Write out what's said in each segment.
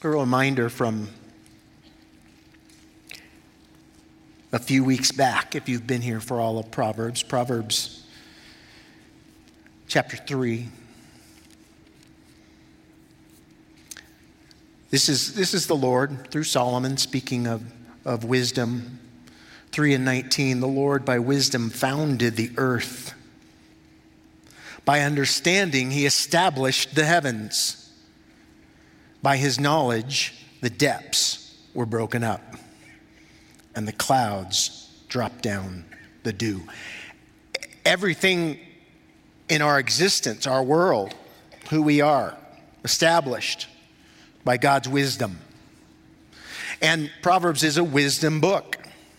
A reminder from a few weeks back, if you've been here for all of Proverbs chapter 3. This is the Lord through Solomon speaking of wisdom. 3:19, the Lord by wisdom founded the earth. By understanding, he established the heavens. By his knowledge, the depths were broken up, and the clouds dropped down the dew. Everything in our existence, our world, who we are, established by God's wisdom. And Proverbs is a wisdom book.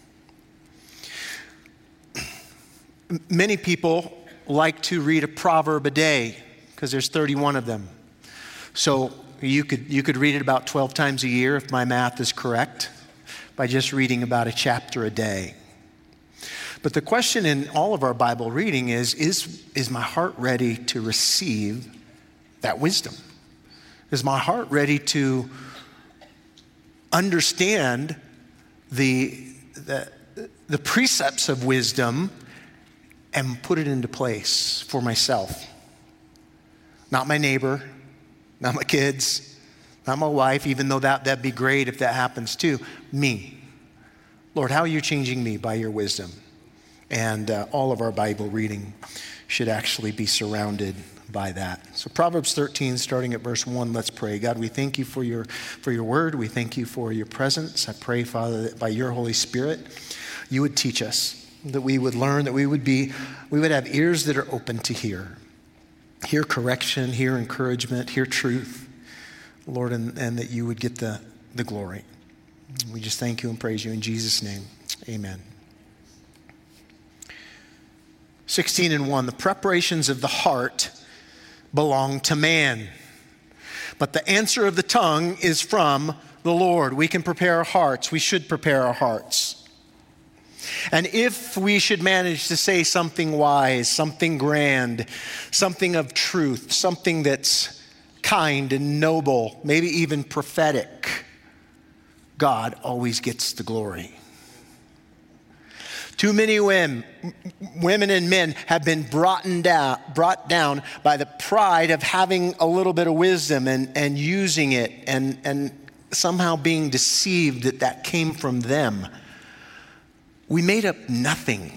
Many people like to read a proverb a day because there's 31 of them. So you could read it about 12 times a year if my math is correct, by just reading about a chapter a day. But the question in all of our Bible reading is my heart ready to receive that wisdom? Is my heart ready to understand the precepts of wisdom and put it into place for myself? Not my neighbor, not my kids, not my wife, even though that'd be great if that happens too. Me. Lord, how are you changing me by your wisdom? And all of our Bible reading should actually be surrounded by that. So Proverbs 13, starting at verse 1, let's pray. God, we thank you for your word. We thank you for your presence. I pray, Father, that by your Holy Spirit, you would teach us, that we would learn, that we would have ears that are open to hear correction, hear encouragement, hear truth, Lord, and that you would get the glory. We just thank you and praise you in Jesus' name. Amen. 16:1, the preparations of the heart belong to man, but the answer of the tongue is from the Lord. We can prepare our hearts. We should prepare our hearts. And if we should manage to say something wise, something grand, something of truth, something that's kind and noble, maybe even prophetic, God always gets the glory. Too many women and men have been brought down by the pride of having a little bit of wisdom and using it and somehow being deceived that came from them. We made up nothing.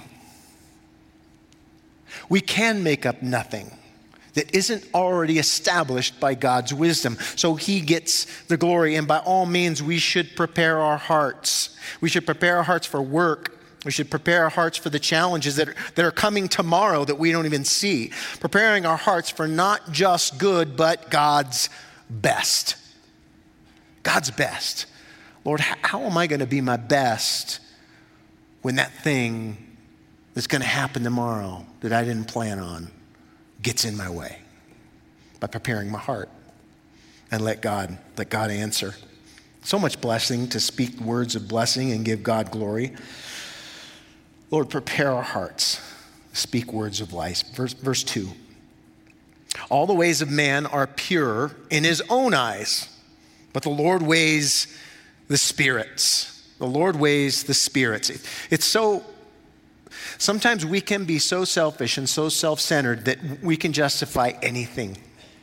We can make up nothing that isn't already established by God's wisdom. So he gets the glory. And by all means, we should prepare our hearts. We should prepare our hearts for work. We should prepare our hearts for the challenges that are coming tomorrow that we don't even see. Preparing our hearts for not just good, but God's best. God's best. Lord, how am I going to be my best when that thing that's going to happen tomorrow that I didn't plan on gets in my way? By preparing my heart and let God answer. So much blessing to speak words of blessing and give God glory. Lord, prepare our hearts, speak words of life. Verse 2. All the ways of man are pure in his own eyes, but the Lord weighs the spirits. The Lord weighs the spirits. Sometimes we can be so selfish and so self-centered that we can justify anything.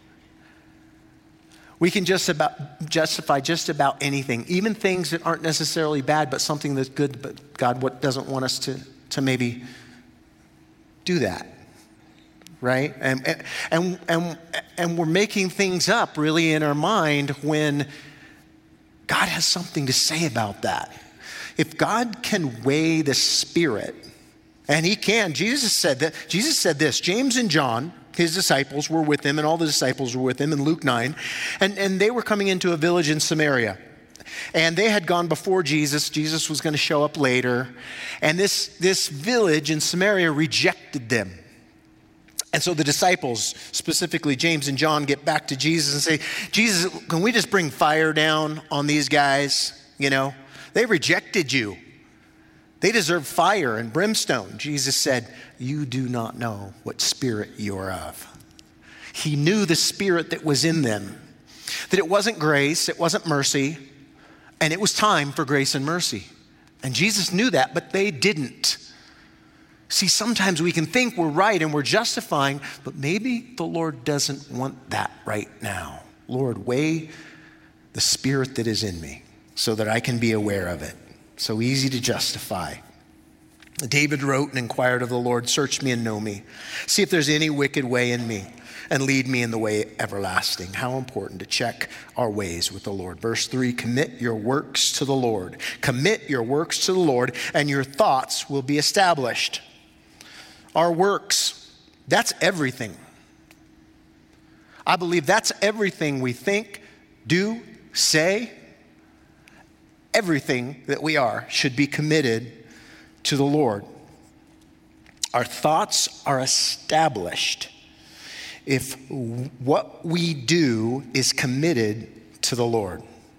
We can justify just about anything, even things that aren't necessarily bad, but something that's good, but God doesn't want us to maybe do that, right? And we're making things up really in our mind when God has something to say about that. If God can weigh the spirit, and he can, Jesus said this, James and John, his disciples were with him, and all the disciples were with him in Luke 9, and they were coming into a village in Samaria. And they had gone before Jesus. Jesus was going to show up later. And this village in Samaria rejected them. And so the disciples, specifically James and John, get back to Jesus and say, Jesus, can we just bring fire down on these guys? You know, they rejected you. They deserve fire and brimstone. Jesus said, you do not know what spirit you are of. He knew the spirit that was in them. that it wasn't grace, it wasn't mercy, and it was time for grace and mercy. And Jesus knew that, but they didn't. See, sometimes we can think we're right and we're justifying, but maybe the Lord doesn't want that right now. Lord, weigh the spirit that is in me so that I can be aware of it. So easy to justify. David wrote and inquired of the Lord, search me and know me. See if there's any wicked way in me and lead me in the way everlasting. How important to check our ways with the Lord. Verse 3, commit your works to the Lord. Commit your works to the Lord and your thoughts will be established. Our works, that's everything. I believe that's everything we think, do, say. Everything that we are should be committed to the Lord. Our thoughts are established if what we do is committed to the Lord.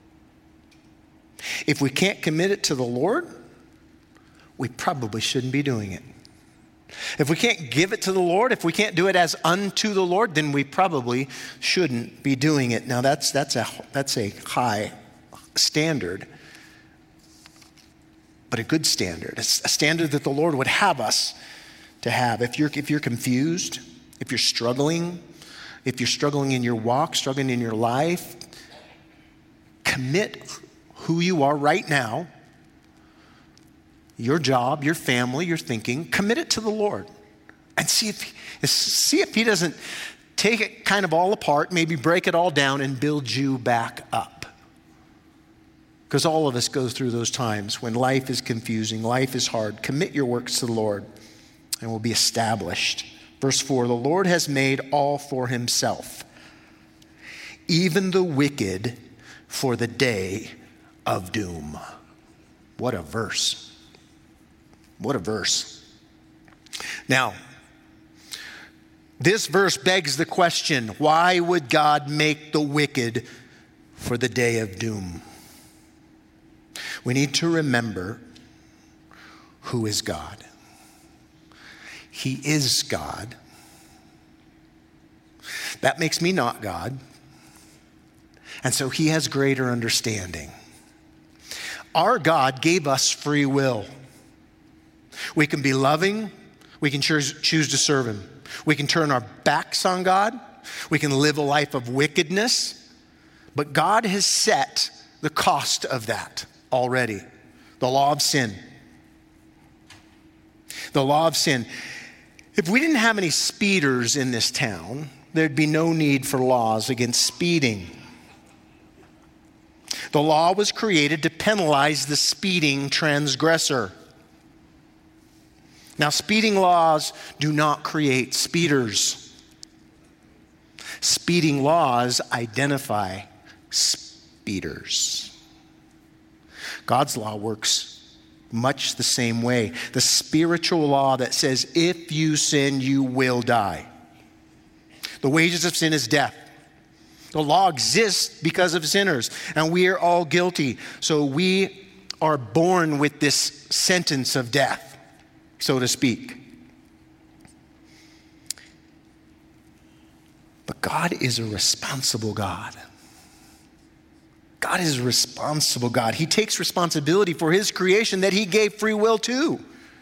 If we can't commit it to the Lord, we probably shouldn't be doing it. If we can't give it to the Lord, if we can't do it as unto the Lord, then we probably shouldn't be doing it. Now that's a high standard, but a good standard. It's a standard that the Lord would have us to have. If you're confused, if you're struggling in your walk, struggling in your life, commit who you are right now, your job, your family, your thinking, commit it to the Lord and see if he doesn't take it kind of all apart, maybe break it all down and build you back up. Because all of us go through those times when life is confusing, life is hard. Commit your works to the Lord and will be established. Verse 4, the Lord has made all for himself, even the wicked for the day of doom. What a verse. What a verse. Now, this verse begs the question, why would God make the wicked for the day of doom? We need to remember who is God. He is God. That makes me not God. And so he has greater understanding. Our God gave us free will. We can be loving. We can choose to serve him. We can turn our backs on God. We can live a life of wickedness. But God has set the cost of that already. The law of sin. The law of sin. If we didn't have any speeders in this town, there'd be no need for laws against speeding. The law was created to penalize the speeding transgressor. Now, speeding laws do not create speeders. Speeding laws identify speeders. God's law works much the same way. The spiritual law that says if you sin, you will die. The wages of sin is death. The law exists because of sinners, and we are all guilty. So we are born with this sentence of death, so to speak. But God is a responsible God. God is a responsible God. He takes responsibility for his creation that he gave free will to.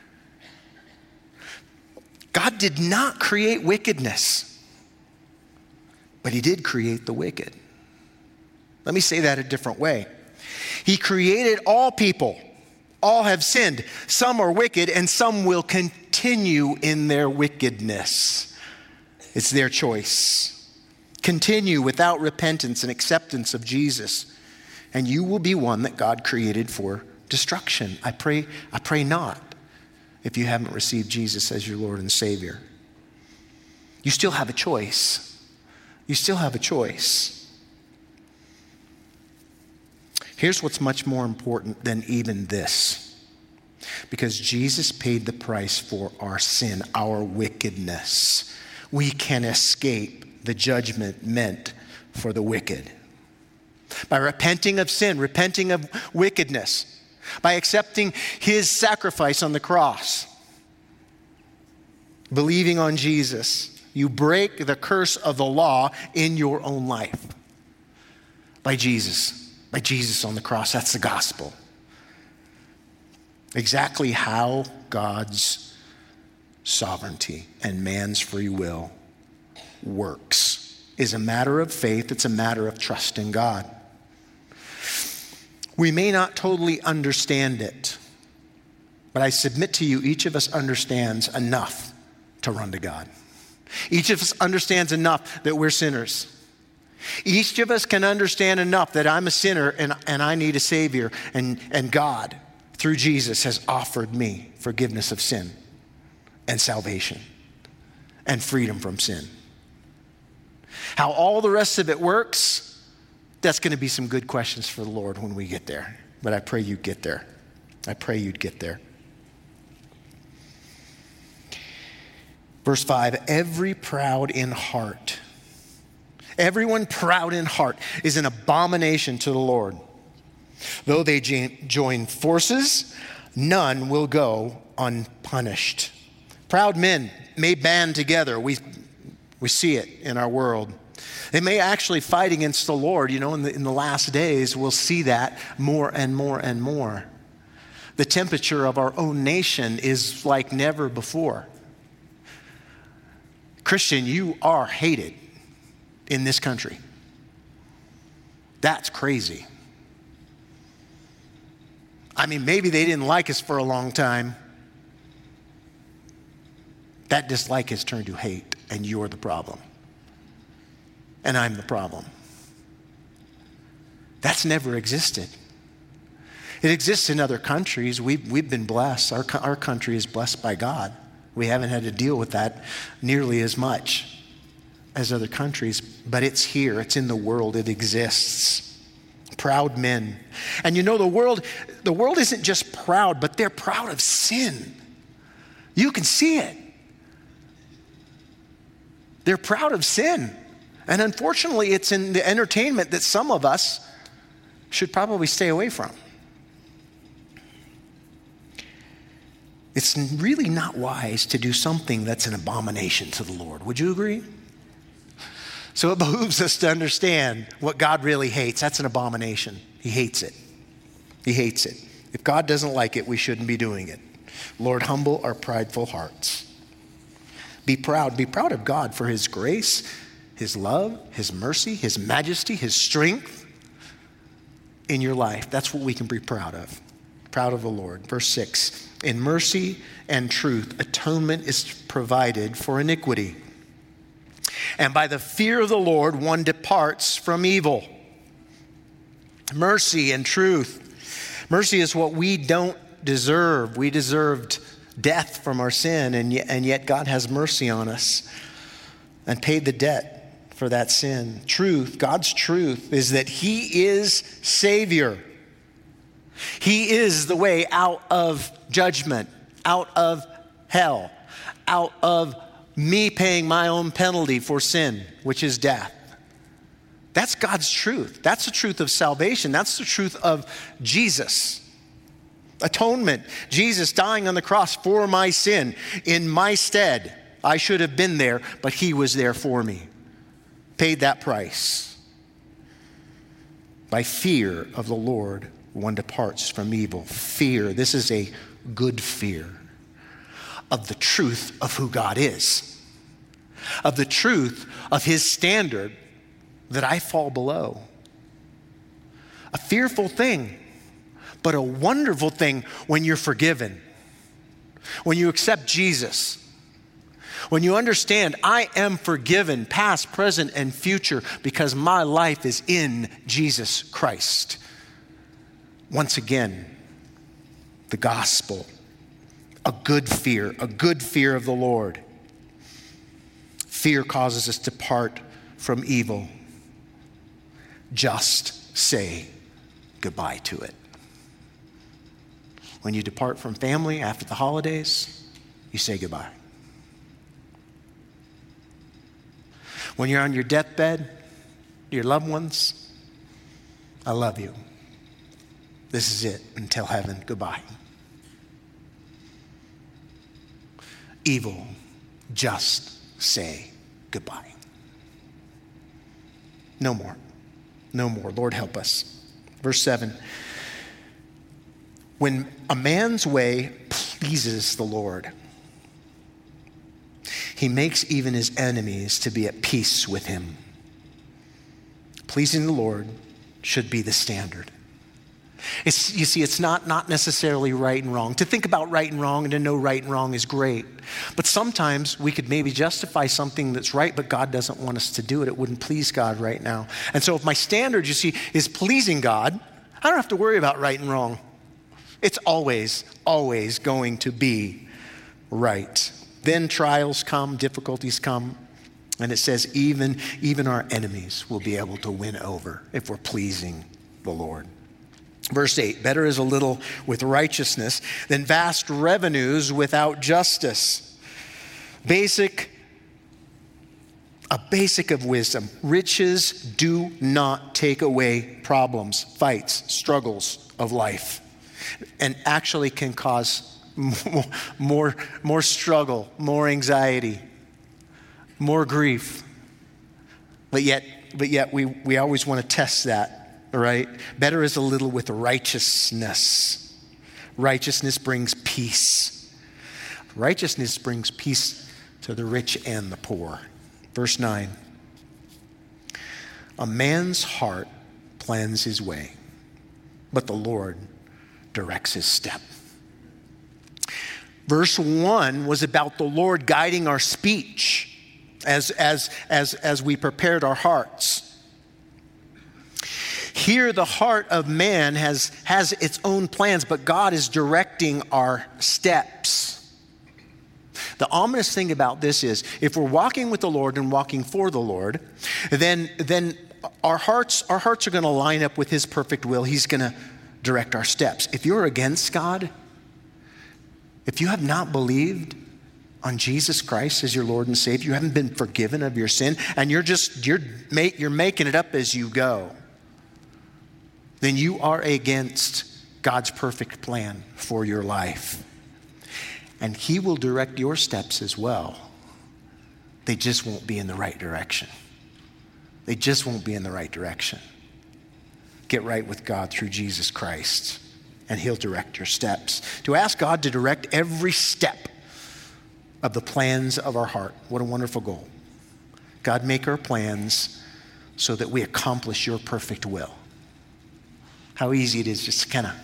God did not create wickedness, but he did create the wicked. Let me say that a different way. He created all people. All have sinned. Some are wicked and some will continue in their wickedness. It's their choice. Continue without repentance and acceptance of Jesus, and you will be one that God created for destruction. I pray not, if you haven't received Jesus as your Lord and Savior. You still have a choice. You still have a choice. Here's what's much more important than even this. Because Jesus paid the price for our sin, our wickedness, we can escape the judgment meant for the wicked. By repenting of sin, repenting of wickedness, by accepting his sacrifice on the cross, believing on Jesus, you break the curse of the law in your own life. By Jesus on the cross. That's the gospel. Exactly how God's sovereignty and man's free will works is a matter of faith. It's a matter of trust in God. We may not totally understand it, but I submit to you, each of us understands enough to run to God. Each of us understands enough that we're sinners. Each of us can understand enough that I'm a sinner and I need a Savior, and God, through Jesus, has offered me forgiveness of sin and salvation and freedom from sin. How all the rest of it works, that's going to be some good questions for the Lord when we get there. But I pray you get there. I pray you'd get there. Verse 5, everyone proud in heart is an abomination to the Lord. Though they join forces, none will go unpunished. Proud men may band together. We see it in our world. They may actually fight against the Lord. You know, in the last days, we'll see that more and more and more. The temperature of our own nation is like never before. Christian, you are hated in this country. That's crazy. I mean, maybe they didn't like us for a long time. That dislike has turned to hate, and you're the problem. And I'm the problem. That's never existed. It exists in other countries. We've been blessed. Our country is blessed by God. We haven't had to deal with that nearly as much as other countries, but it's here. It's in the world. It exists. Proud men. And you know, the world isn't just proud, but they're proud of sin. You can see it. They're proud of sin. And unfortunately, it's in the entertainment that some of us should probably stay away from. It's really not wise to do something that's an abomination to the Lord. Would you agree? So it behooves us to understand what God really hates. That's an abomination. He hates it. He hates it. If God doesn't like it, we shouldn't be doing it. Lord, humble our prideful hearts. Be proud. Be proud of God for his grace, his love, his mercy, his majesty, his strength in your life. That's what we can be proud of. Proud of the Lord. Verse 6, in mercy and truth, atonement is provided for iniquity. And by the fear of the Lord, one departs from evil. Mercy and truth. Mercy is what we don't deserve. We deserved death from our sin, and yet God has mercy on us and paid the debt for that sin. Truth, God's truth, is that he is Savior. He is the way out of judgment, out of hell, out of me paying my own penalty for sin, which is death. That's God's truth. That's the truth of salvation. That's the truth of Jesus. Atonement, Jesus dying on the cross for my sin in my stead. I should have been there, but he was there for me. Paid that price. By fear of the Lord, one departs from evil. Fear, this is a good fear of the truth of who God is, of the truth of his standard that I fall below. A fearful thing, but a wonderful thing when you're forgiven, when you accept Jesus, when you understand I am forgiven, past, present, and future, because my life is in Jesus Christ. Once again, the gospel, a good fear of the Lord. Fear causes us to part from evil. Just say goodbye to it. When you depart from family after the holidays, you say goodbye. When you're on your deathbed, your loved ones, I love you. This is it until heaven. Goodbye. Evil, just say goodbye. No more. No more. Lord, help us. Verse 7. When a man's way pleases the Lord, he makes even his enemies to be at peace with him. Pleasing the Lord should be the standard. You see, it's not necessarily right and wrong. To think about right and wrong and to know right and wrong is great. But sometimes we could maybe justify something that's right, but God doesn't want us to do it. It wouldn't please God right now. And so if my standard, you see, is pleasing God, I don't have to worry about right and wrong. It's always going to be right. Then trials come, difficulties come, and it says even our enemies will be able to win over if we're pleasing the Lord. Verse 8, better is a little with righteousness than vast revenues without justice. A basic of wisdom. Riches do not take away problems, fights, struggles of life, and actually can cause more struggle, more anxiety, more grief. But yet we always want to test that, all right? Better is a little with righteousness. Righteousness brings peace. Righteousness brings peace to the rich and the poor. Verse 9. A man's heart plans his way, but the Lord directs his step. Verse 1 was about the Lord guiding our speech as we prepared our hearts. Here the heart of man has its own plans, but God is directing our steps. The ominous thing about this is if we're walking with the Lord and walking for the Lord, then our hearts are going to line up with his perfect will. He's going to direct our steps. If you're against God, if you have not believed on Jesus Christ as your Lord and Savior, you haven't been forgiven of your sin, and you're making it up as you go, then you are against God's perfect plan for your life. And he will direct your steps as well. They just won't be in the right direction. They just won't be in the right direction. Get right with God through Jesus Christ, and he'll direct your steps. To ask God to direct every step of the plans of our heart. What a wonderful goal. God, make our plans so that we accomplish your perfect will. How easy it is just to kind of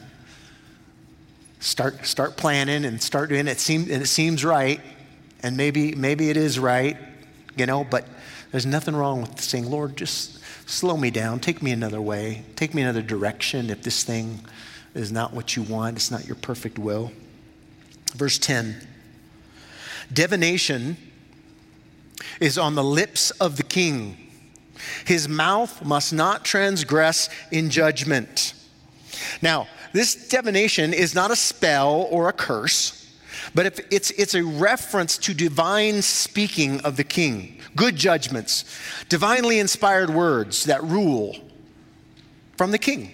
start planning and start doing it. It seems right, and maybe it is right, but there's nothing wrong with saying, Lord, just slow me down, take me another way, take me another direction if this thing is not what you want, it's not your perfect will. Verse 10, divination is on the lips of the king. His mouth must not transgress in judgment. Now, this divination is not a spell or a curse, but it's a reference to divine speaking of the king, good judgments, divinely inspired words that rule from the king.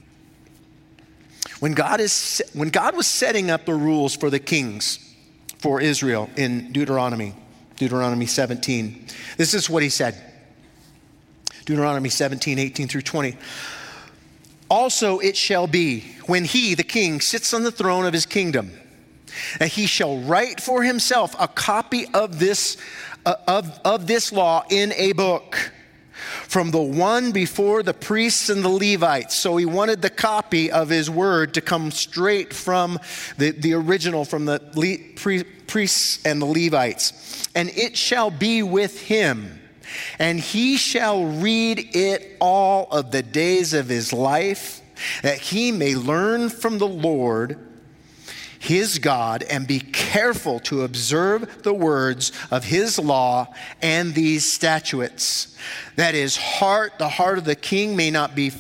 When God was setting up the rules for the kings for Israel in Deuteronomy 17, this is what he said. Deuteronomy 17, 18 through 20. Also it shall be, when he, the king, sits on the throne of his kingdom, that he shall write for himself a copy of this law in a book, from the one before the priests and the Levites. So he wanted the copy of his word to come straight from the original, from the priests and the Levites. And it shall be with him, and he shall read it all of the days of his life, that he may learn from the Lord his God, and be careful to observe the words of his law and these statutes. That his heart, the heart of the king, may not be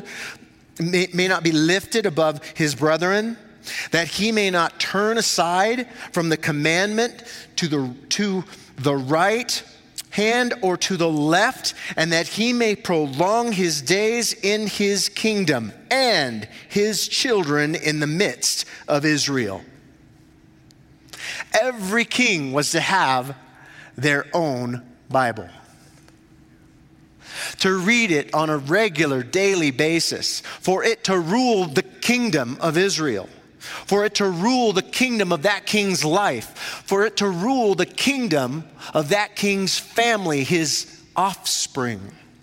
lifted above his brethren, that he may not turn aside from the commandment to the right hand or to the left, and that he may prolong his days in his kingdom and his children in the midst of Israel. Every king was to have their own Bible. to read it on a regular daily basis, for it to rule the kingdom of Israel, for it to rule the kingdom of that king's life, for it to rule the kingdom of that king's family, his offspring.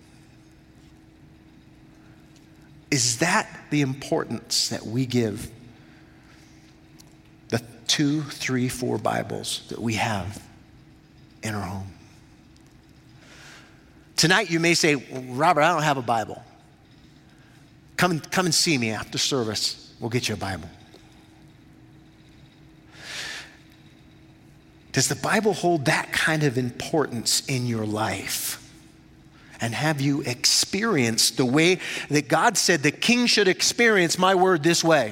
Is that the importance that we give the 2, 3, 4 Bibles that we have in our home? Tonight you may say, Robert, I don't have a Bible. Come and see me after service. We'll get you a Bible. Does the Bible hold that kind of importance in your life? And have you experienced the way that God said the king should experience my word this way?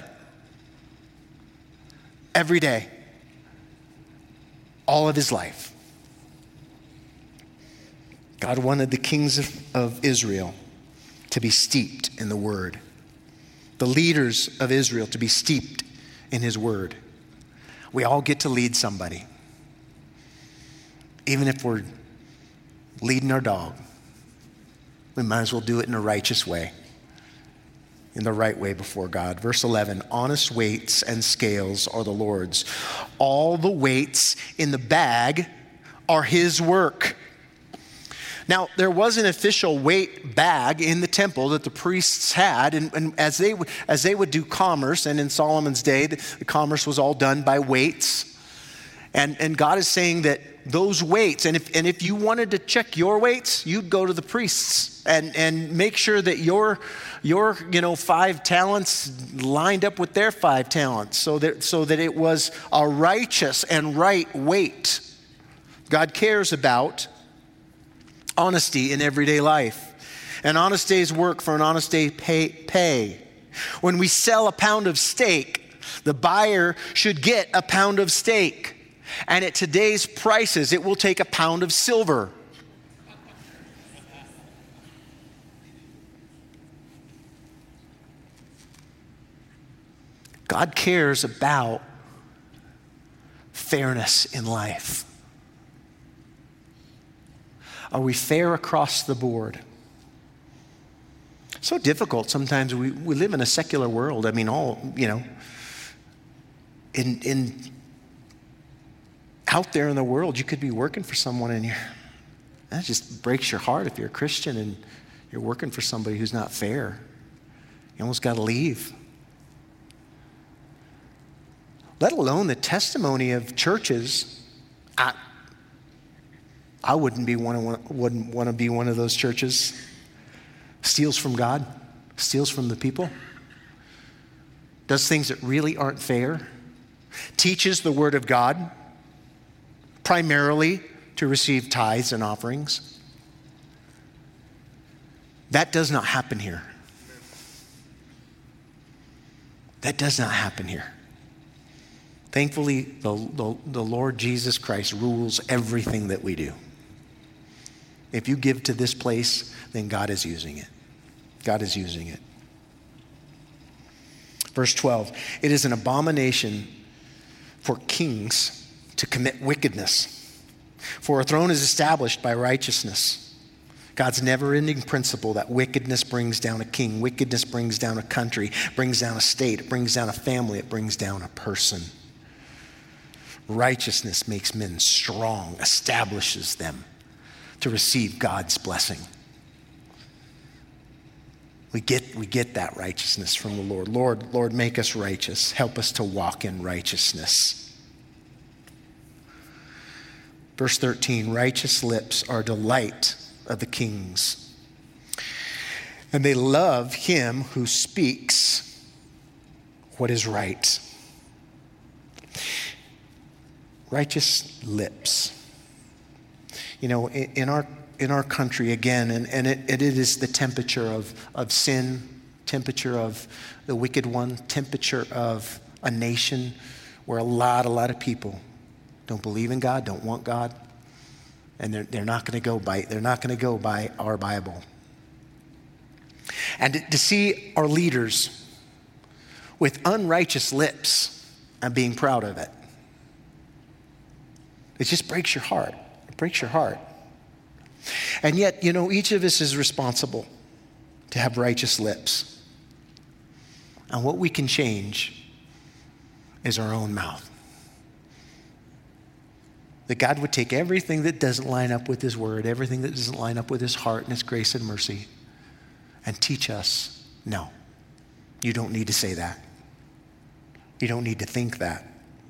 Every day. All of his life. God wanted the kings of Israel to be steeped in the word. The leaders of Israel to be steeped in his word. We all get to lead somebody. Even if we're leading our dog, we might as well do it in a righteous way, in the right way before God. Verse 11, honest weights and scales are the Lord's. All the weights in the bag are his work. Now, there was an official weight bag in the temple that the priests had, and as they would do commerce, and in Solomon's day, the commerce was all done by weights. And God is saying that those weights, and if you wanted to check your weights, you'd go to the priests and make sure that your 5 talents lined up with their 5 talents, so that it was a righteous and right weight. God cares about honesty in everyday life. An honest day's work for an honest day pay. When we sell a pound of steak, the buyer should get a pound of steak. And at today's prices, it will take a pound of silver. God cares about fairness in life. Are we fair across the board? So difficult sometimes. We live in a secular world. I mean, out there in the world, you could be working for someone and that just breaks your heart if you're a Christian and you're working for somebody who's not fair. You almost got to leave. Let alone the testimony of churches. I wouldn't want to be one of those churches. Steals from God, steals from the people, does things that really aren't fair, teaches the word of God, primarily to receive tithes and offerings. That does not happen here. That does not happen here. Thankfully, the Lord Jesus Christ rules everything that we do. If you give to this place, then God is using it. God is using it. Verse 12, it is an abomination for kings to commit wickedness, for a throne is established by righteousness. God's never-ending principle that wickedness brings down a king, wickedness brings down a country, brings down a state, it brings down a family, it brings down a person. Righteousness makes men strong, establishes them to receive God's blessing. We get that righteousness from the Lord. Lord, make us righteous. Help us to walk in righteousness. Verse 13, righteous lips are delight of the kings, and they love him who speaks what is right. Righteous lips. You know, in our country, again, and it is the temperature of sin, temperature of the wicked one, temperature of a nation where a lot of people don't believe in God, don't want God, and they're not going to go by our Bible. And to see our leaders with unrighteous lips and being proud of it just breaks your heart. It breaks your heart. And yet, each of us is responsible to have righteous lips. And what we can change is our own mouth. That God would take everything that doesn't line up with his word, everything that doesn't line up with his heart and his grace and mercy, and teach us, no, you don't need to say that. You don't need to think that.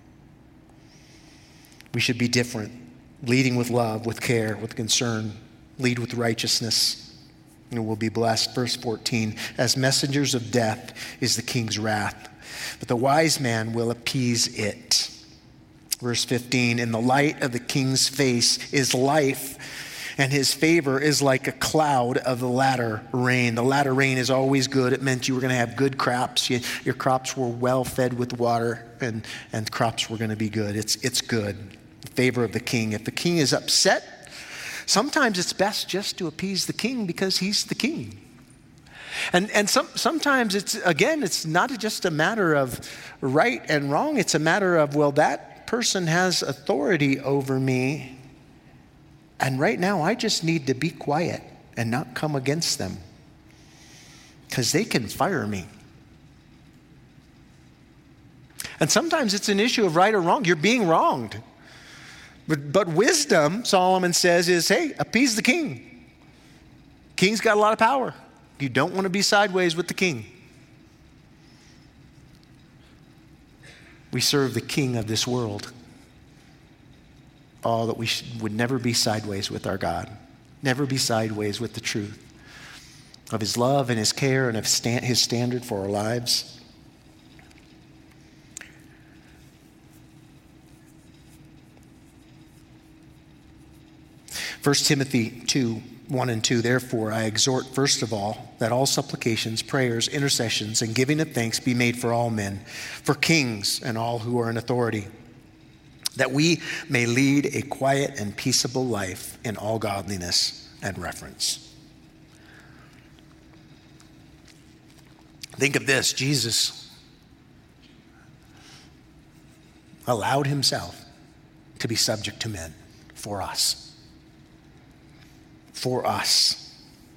We should be different, leading with love, with care, with concern, lead with righteousness, and we'll be blessed. Verse 14, as messengers of death is the king's wrath, but the wise man will appease it. Verse 15, in the light of the king's face is life, and his favor is like a cloud of the latter rain. The latter rain is always good. It meant you were going to have good crops. Your crops were well fed with water, and crops were going to be good. It's good. The favor of the king. If the king is upset, sometimes it's best just to appease the king because he's the king. And sometimes it's not just a matter of right and wrong. It's a matter of, well, that person has authority over me, and right now I just need to be quiet and not come against them because they can fire me. And sometimes it's an issue of right or wrong. You're being wronged. But wisdom, Solomon says, is, hey, appease the king. King's got a lot of power. You don't want to be sideways with the king. We serve the king of this world. Oh, that we would never be sideways with our God. Never be sideways with the truth of his love and his care and of his standard for our lives. First Timothy 2, 1 and 2, therefore I exhort first of all that all supplications, prayers, intercessions, and giving of thanks be made for all men, for kings and all who are in authority, that we may lead a quiet and peaceable life in all godliness and reverence. Think of this, Jesus allowed himself to be subject to men for us. For us.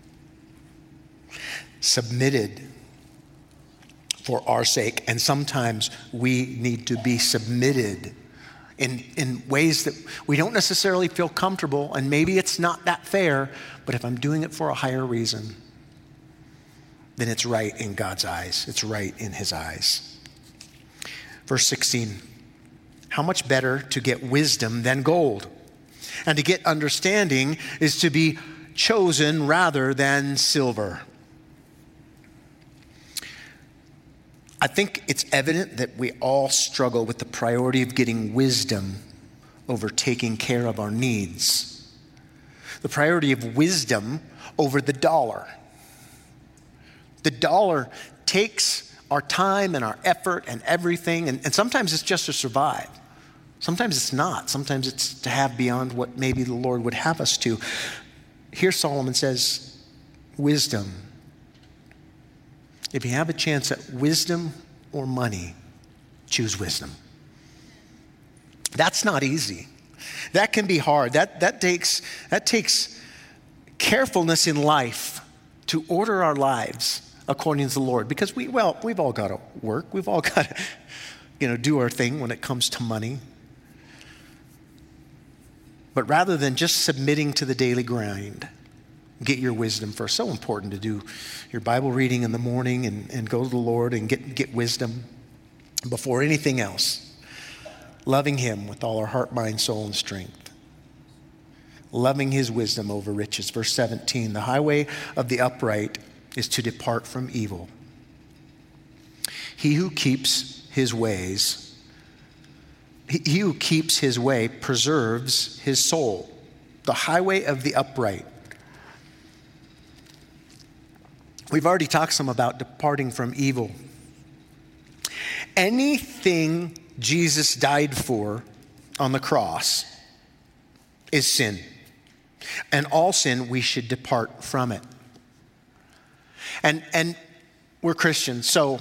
Submitted for our sake. And sometimes we need to be submitted in ways that we don't necessarily feel comfortable, and maybe it's not that fair, but if I'm doing it for a higher reason, then it's right in God's eyes. It's right in his eyes. Verse 16, how much better to get wisdom than gold, and to get understanding is to be chosen rather than silver. I think it's evident that we all struggle with the priority of getting wisdom over taking care of our needs. The priority of wisdom over the dollar. The dollar takes our time and our effort and everything, and sometimes it's just to survive. Sometimes it's not. Sometimes it's to have beyond what maybe the Lord would have us to. Here Solomon says, wisdom. If you have a chance at wisdom or money, choose wisdom. That's not easy. That can be hard. That takes carefulness in life to order our lives according to the Lord. Because we've all got to work. We've all got to, do our thing when it comes to money. But rather than just submitting to the daily grind, get your wisdom first. So important to do your Bible reading in the morning and go to the Lord and get wisdom before anything else. Loving him with all our heart, mind, soul, and strength. Loving his wisdom over riches. Verse 17, the highway of the upright is to depart from evil. He who keeps his ways He who keeps his way preserves his soul. The highway of the upright. We've already talked some about departing from evil. Anything Jesus died for on the cross is sin. And all sin, we should depart from it. And we're Christians, so,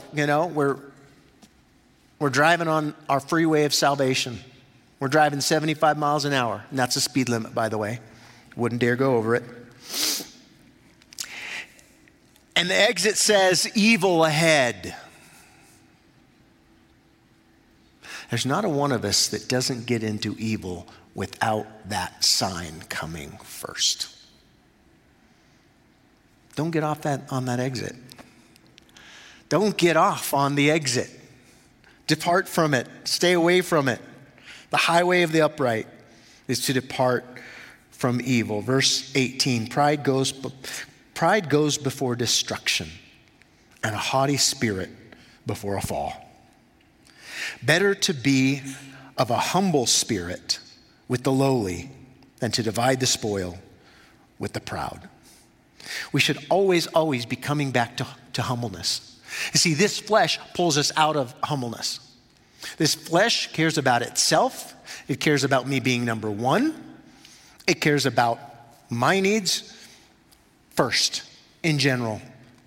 we're driving on our freeway of salvation. We're driving 75 miles an hour, and that's the speed limit, by the way. Wouldn't dare go over it. And the exit says, evil ahead. There's not a one of us that doesn't get into evil without that sign coming first. Don't get off on that exit. Don't get off on the exit. Depart from it. Stay away from it. The highway of the upright is to depart from evil. Verse 18, pride goes before destruction, and a haughty spirit before a fall. Better to be of a humble spirit with the lowly than to divide the spoil with the proud. We should always be coming back to humbleness. You see, this flesh pulls us out of humbleness. This flesh cares about itself. It cares about me being number one. It cares about my needs first, in general.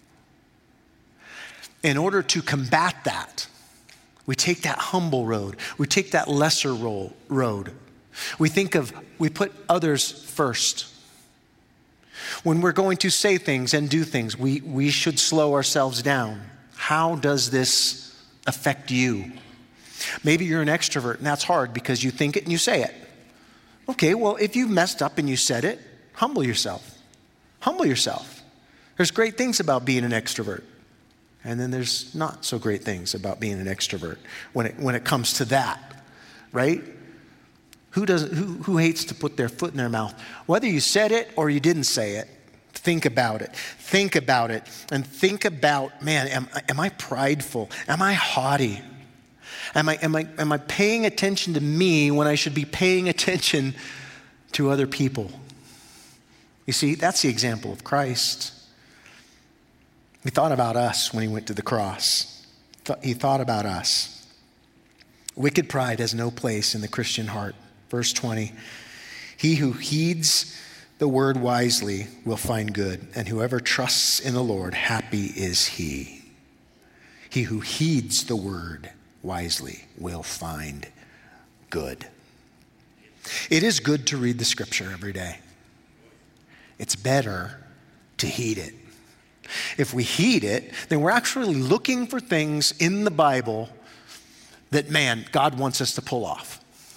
In order to combat that, we take that humble road. We take that lesser road. We put others first. When we're going to say things and do things, we should slow ourselves down. How does this affect you? Maybe you're an extrovert, and that's hard because you think it and you say it. Okay, well, if you messed up and you said it, humble yourself. Humble yourself. There's great things about being an extrovert. And then there's not so great things about being an extrovert when it comes to that, right? Who hates to put their foot in their mouth? Whether you said it or you didn't say it, think about it. Think about it. And think about, man, am I prideful? Am I haughty? Am I paying attention to me when I should be paying attention to other people? You see, that's the example of Christ. He thought about us when he went to the cross. He thought about us. Wicked pride has no place in the Christian heart. Verse 20, he who heeds the word wisely will find good, and whoever trusts in the Lord, happy is he. He who heeds the word wisely will find good. It is good to read the scripture every day. It's better to heed it. If we heed it, then we're actually looking for things in the Bible that, man, God wants us to pull off.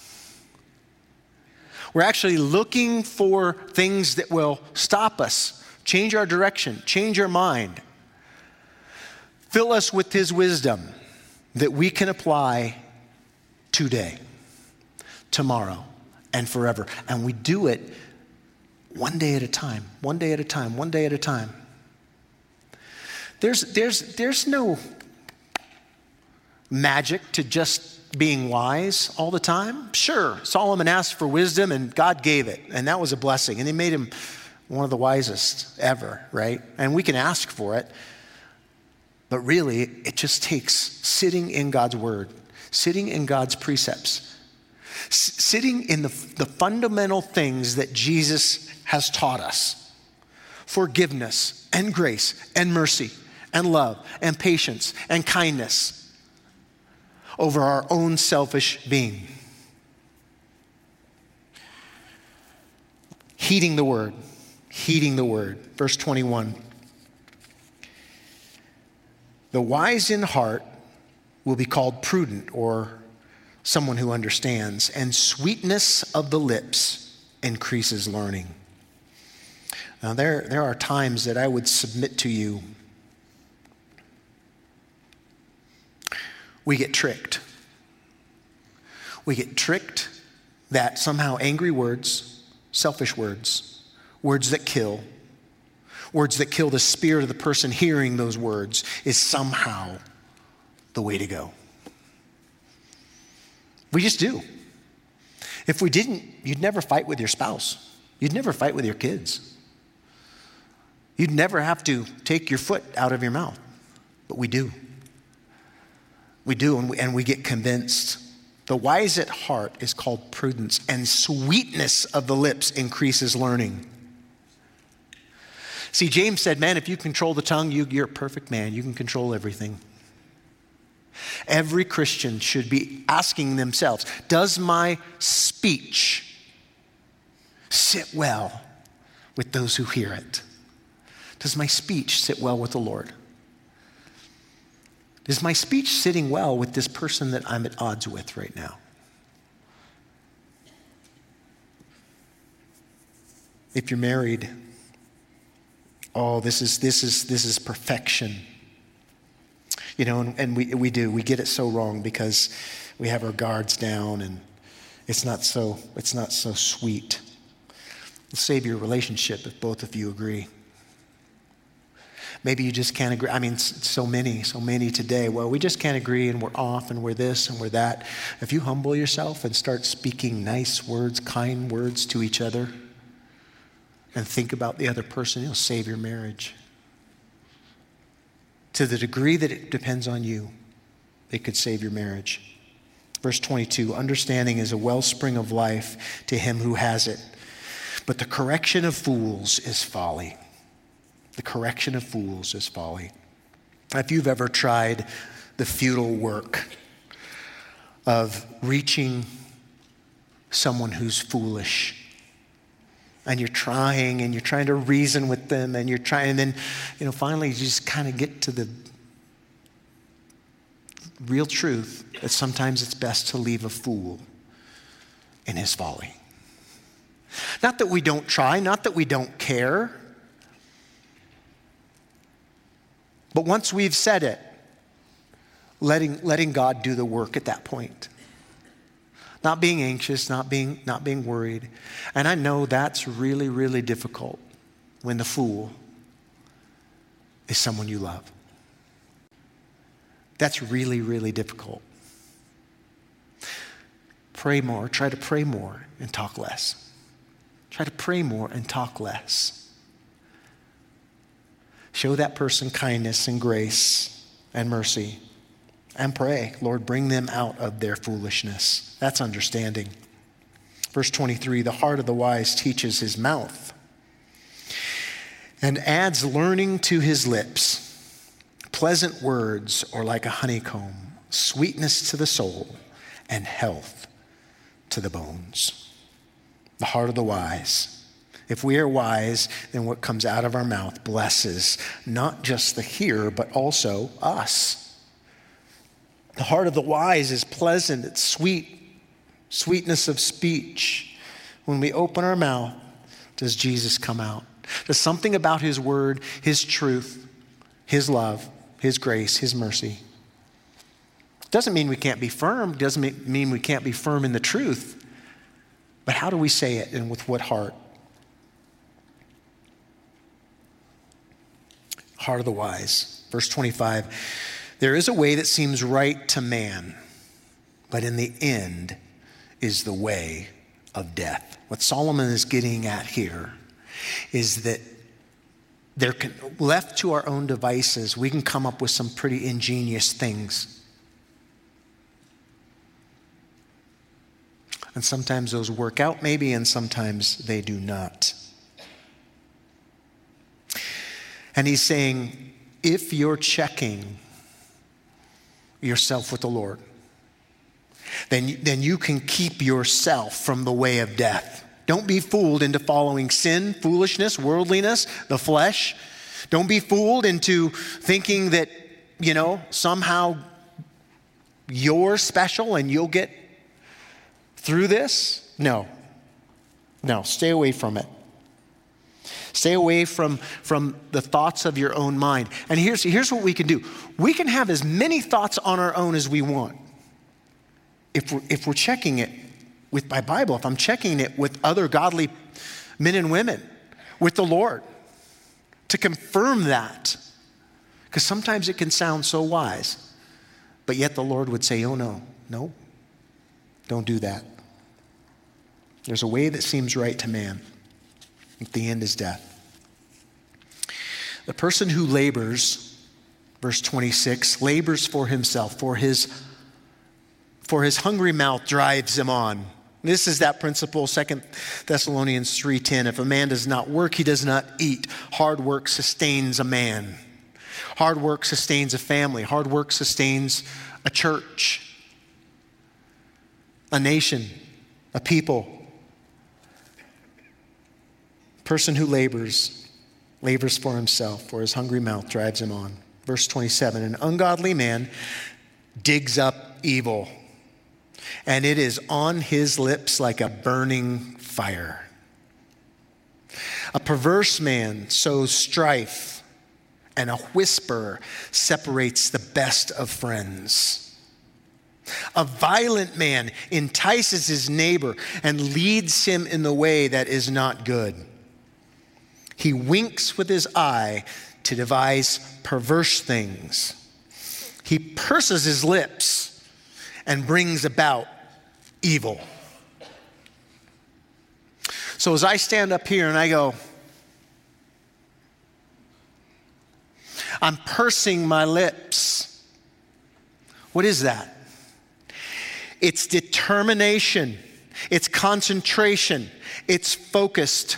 We're actually looking for things that will stop us, change our direction, change our mind, fill us with his wisdom that we can apply today, tomorrow, and forever. And we do it one day at a time, one day at a time, one day at a time. There's no magic to just being wise all the time. Sure, Solomon asked for wisdom and God gave it, and that was a blessing. And he made him one of the wisest ever, right? And we can ask for it, but really it just takes sitting in God's word, sitting in God's precepts, sitting in the fundamental things that Jesus has taught us. Forgiveness and grace and mercy and love and patience and kindness over our own selfish being. Heeding the word. Verse 21. The wise in heart will be called prudent, or someone who understands, and sweetness of the lips increases learning. Now there are times that I would submit to you, we get tricked. We get tricked that somehow angry words, selfish words, words that kill the spirit of the person hearing those words is somehow the way to go. We just do. If we didn't, you'd never fight with your spouse. You'd never fight with your kids. You'd never have to take your foot out of your mouth. But we do. We do, and we get convinced. The wise at heart is called prudence, and sweetness of the lips increases learning. See, James said, man, if you control the tongue, you're a perfect man. You can control everything. Every Christian should be asking themselves, does my speech sit well with those who hear it? Does my speech sit well with the Lord? Is my speech sitting well with this person that I'm at odds with right now? If you're married, this is perfection. You know, and we get it so wrong because we have our guards down and it's not so sweet. It'll save your relationship if both of you agree. Maybe you just can't agree. I mean, so many today. Well, we just can't agree and we're off and we're this and we're that. If you humble yourself and start speaking nice words, kind words to each other and think about the other person, it'll save your marriage. To the degree that it depends on you, it could save your marriage. Verse 22, understanding is a wellspring of life to him who has it, but the correction of fools is folly. The correction of fools is folly. If you've ever tried the futile work of reaching someone who's foolish, and you're trying to reason with them, and then, finally you just kind of get to the real truth that sometimes it's best to leave a fool in his folly. Not that we don't try, not that we don't care, but once we've said it, letting God do the work at that point. Not being anxious, not being worried. And I know that's really, really difficult when the fool is someone you love. That's really, really difficult. Pray more, try to pray more and talk less. Try to pray more and talk less. Show that person kindness and grace and mercy. And pray, Lord, bring them out of their foolishness. That's understanding. Verse 23, the heart of the wise teaches his mouth and adds learning to his lips. Pleasant words are like a honeycomb, sweetness to the soul and health to the bones. The heart of the wise. If we are wise, then what comes out of our mouth blesses not just the hearer, but also us. The heart of the wise is pleasant, it's sweet, sweetness of speech. When we open our mouth, does Jesus come out? Does something about his word, his truth, his love, his grace, his mercy? Doesn't mean we can't be firm, doesn't mean we can't be firm in the truth, but how do we say it and with what heart? Heart of the wise. Verse 25, there is a way that seems right to man, but in the end is the way of death. What Solomon is getting at here is that left to our own devices, we can come up with some pretty ingenious things. And sometimes those work out maybe, and sometimes they do not. And he's saying, if you're checking yourself with the Lord, then you can keep yourself from the way of death. Don't be fooled into following sin, foolishness, worldliness, the flesh. Don't be fooled into thinking that, somehow you're special and you'll get through this. No, stay away from it. Stay away from the thoughts of your own mind. And here's what we can do. We can have as many thoughts on our own as we want. If we're checking it with my Bible, if I'm checking it with other godly men and women, with the Lord, to confirm that. Because sometimes it can sound so wise, but yet the Lord would say, oh no, don't do that. There's a way that seems right to man. At the end is death. The person who labors, verse 26, labors for himself, for his hungry mouth drives him on. This is that principle, 2 Thessalonians 3:10. If a man does not work, he does not eat. Hard work sustains a man. Hard work sustains a family. Hard work sustains a church, a nation, a people. Person who labors for himself, for his hungry mouth drives him on. Verse 27, an ungodly man digs up evil, and it is on his lips like a burning fire. A perverse man sows strife, and a whisperer separates the best of friends. A violent man entices his neighbor and leads him in the way that is not good. He winks with his eye to devise perverse things. He purses his lips and brings about evil. So as I stand up here and I go, I'm pursing my lips. What is that? It's determination. It's concentration. It's focused.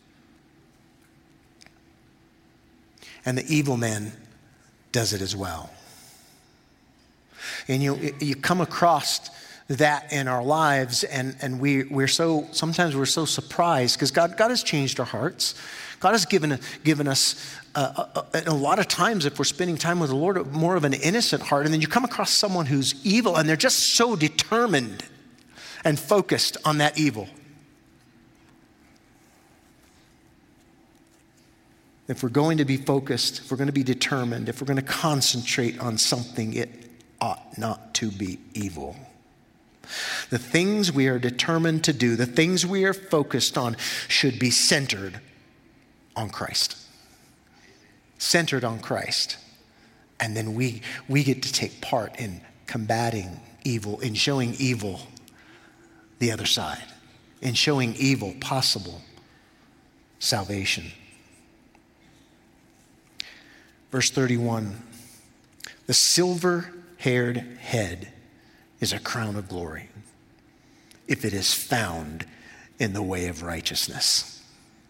And the evil man does it as well. And you come across that in our lives, and sometimes we're so surprised because God has changed our hearts. God has given us a lot of times, if we're spending time with the Lord, more of an innocent heart. And then you come across someone who's evil, and they're just so determined and focused on that evil. If we're going to be focused, if we're going to be determined, if we're going to concentrate on something, it ought not to be evil. The things we are determined to do, the things we are focused on, should be centered on Christ. Centered on Christ. And then we get to take part in combating evil, in showing evil the other side, in showing evil possible salvation. Verse 31, the silver-haired head is a crown of glory if it is found in the way of righteousness.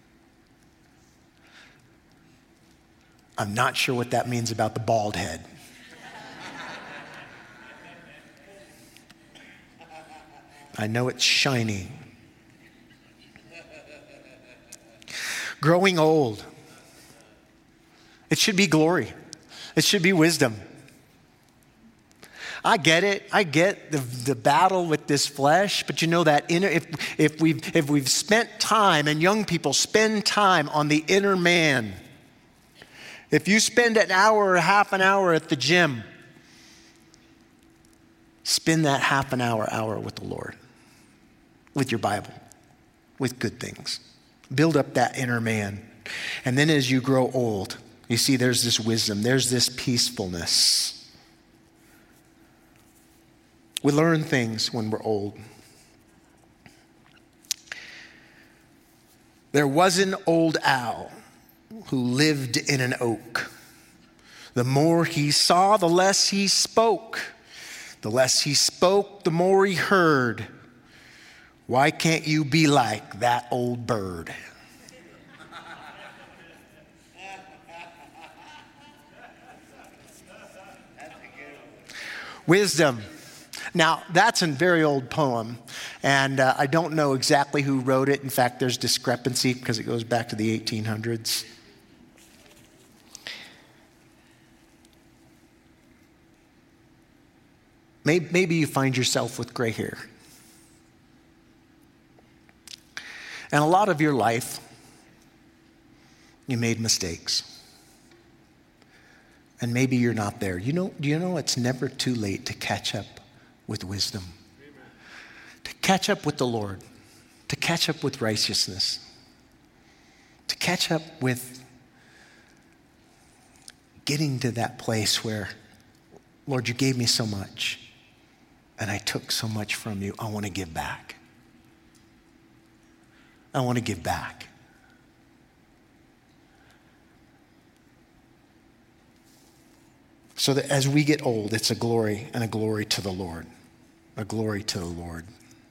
I'm not sure what that means about the bald head. I know it's shiny. Growing old. It should be glory. It should be wisdom. I get it. I get the battle with this flesh, but you know that if we've spent time, and young people spend time on the inner man, if you spend an hour or half an hour at the gym, spend that half an hour with the Lord, with your Bible, with good things. Build up that inner man. And then as you grow old, you see there's this wisdom, there's this peacefulness. We learn things when we're old. There was an old owl who lived in an oak. The more he saw, the less he spoke. The less he spoke, the more he heard. Why can't you be like that old bird? Wisdom. Now, that's a very old poem, and I don't know exactly who wrote it. In fact, there's discrepancy because it goes back to the 1800s. Maybe you find yourself with gray hair. And a lot of your life, you made mistakes. And maybe you're not there. Do you know it's never too late to catch up with wisdom? Amen. To catch up with the Lord. To catch up with righteousness. To catch up with getting to that place where, Lord, you gave me so much and I took so much from you. I want to give back. I want to give back. So that as we get old, it's a glory and a glory to the Lord. A glory to the Lord.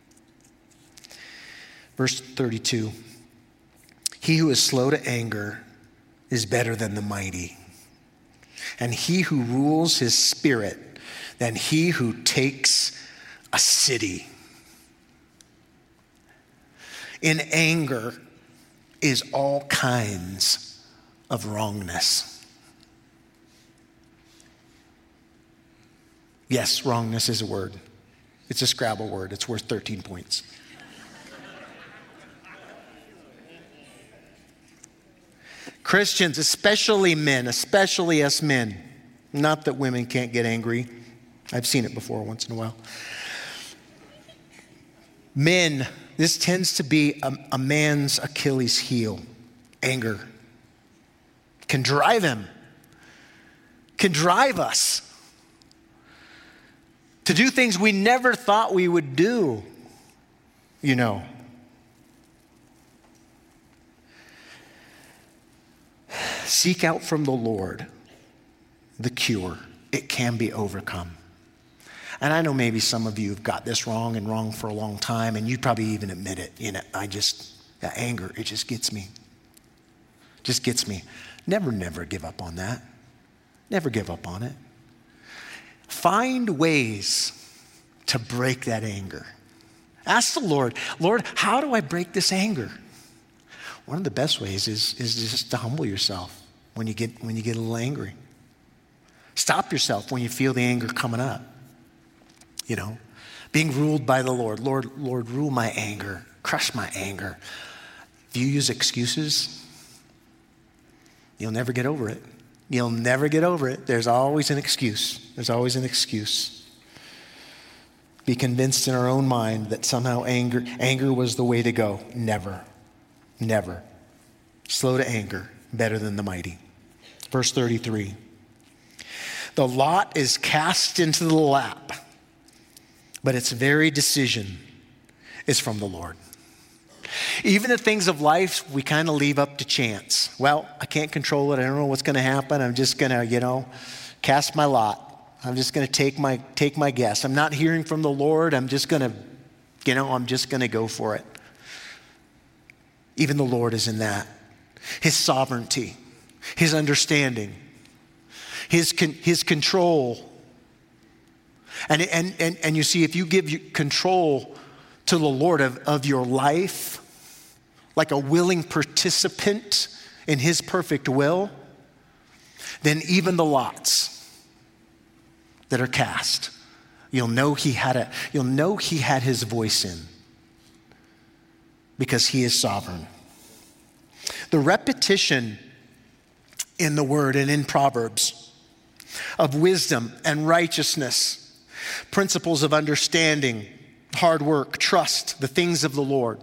Verse 32. He who is slow to anger is better than the mighty, and he who rules his spirit than he who takes a city. In anger, is all kinds of wrongness. Yes, wrongness is a word. It's a Scrabble word. It's worth 13 points. Christians, especially men, especially us men, not that women can't get angry. I've seen it before once in a while. Men, this tends to be a man's Achilles heel. Anger can drive him, can drive us to do things we never thought we would do, you know. Seek out from the Lord the cure. It can be overcome. And I know maybe some of you have got this wrong and wrong for a long time, and you probably even admit it. You know, that anger, it just gets me. Just gets me. Never give up on that. Never give up on it. Find ways to break that anger. Ask the Lord, Lord, how do I break this anger? One of the best ways is just to humble yourself when you get a little angry. Stop yourself when you feel the anger coming up. You know, being ruled by the Lord. Lord, rule my anger. Crush my anger. If you use excuses, you'll never get over it. You'll never get over it. There's always an excuse. There's always an excuse. Be convinced in our own mind that somehow anger was the way to go. Never. Never. Slow to anger, better than the mighty. Verse 33. The lot is cast into the lap, but its very decision is from the Lord. Even the things of life, we kind of leave up to chance. Well, I can't control it. I don't know what's going to happen. I'm just going to, cast my lot. I'm just going to take my guess. I'm not hearing from the Lord. I'm just going to go for it. Even the Lord is in that. His sovereignty, his understanding, his control. And you see, if you give control to the Lord of your life, like a willing participant in his perfect will, then even the lots that are cast, you'll know he had his voice in, because he is sovereign. The repetition in the word and in Proverbs of wisdom and righteousness, principles of understanding, hard work, trust, the things of the Lord.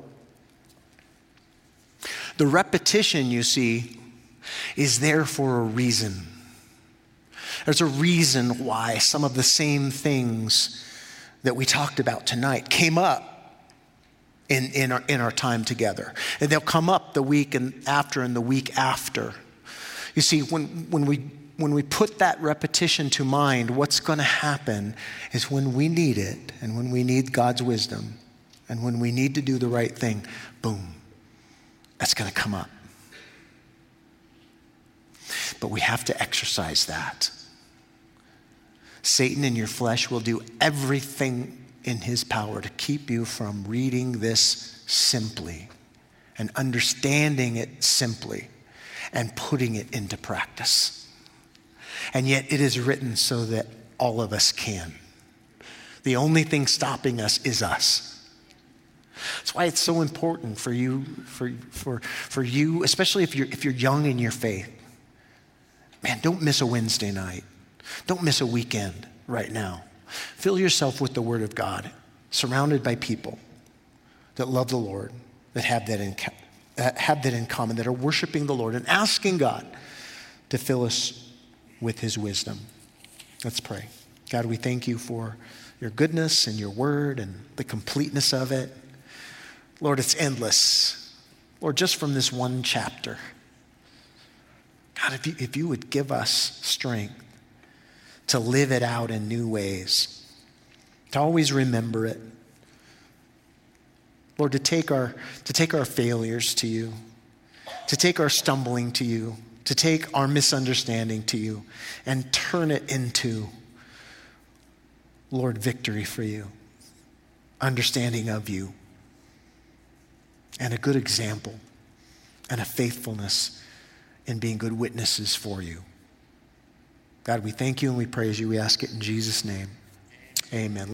The repetition, you see, is there for a reason. There's a reason why some of the same things that we talked about tonight came up in our time together. And they'll come up the week and the week after. You see, when we put that repetition to mind, what's going to happen is when we need it, and when we need God's wisdom, and when we need to do the right thing, boom, that's going to come up. But we have to exercise that. Satan in your flesh will do everything in his power to keep you from reading this simply and understanding it simply and putting it into practice. And yet it is written so that all of us can. The only thing stopping us is us. That's why it's so important for you, for you, especially if you're young in your faith. Man, don't miss a Wednesday night. Don't miss a weekend right now. Fill yourself with the Word of God, surrounded by people that love the Lord, that have that in common, that are worshiping the Lord and asking God to fill us with his wisdom. Let's pray. God, we thank you for your goodness and your word and the completeness of it. Lord, it's endless. Lord, just from this one chapter. God, if you would give us strength to live it out in new ways, to always remember it. Lord, to take our failures to you, to take our stumbling to you, to take our misunderstanding to you and turn it into, Lord, victory for you, understanding of you, and a good example and a faithfulness in being good witnesses for you. God, we thank you and we praise you. We ask it in Jesus' name. Amen.